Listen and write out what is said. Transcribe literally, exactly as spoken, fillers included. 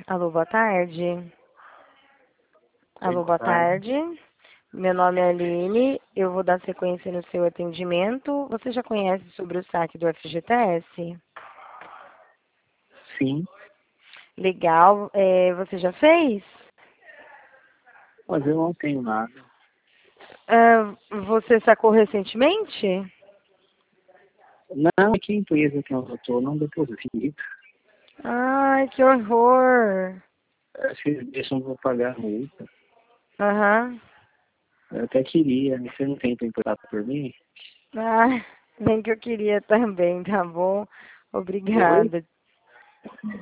Alô, boa tarde. Oi, Alô, boa boa tarde. tarde. Meu nome é Aline. Eu vou dar sequência no seu atendimento. Você já conhece sobre o saque do F G T S? Sim, Legal. É, você já fez? mas eu não tenho nada. Ah, você sacou recentemente? Não, que empresa que eu estou não deposita. Ai, que horror. Vocês deixam eu pagar a multa. Aham. Eu até queria, você não tem tempo para por mim? Ah, bem que eu queria também, tá bom? Oi? Obrigada.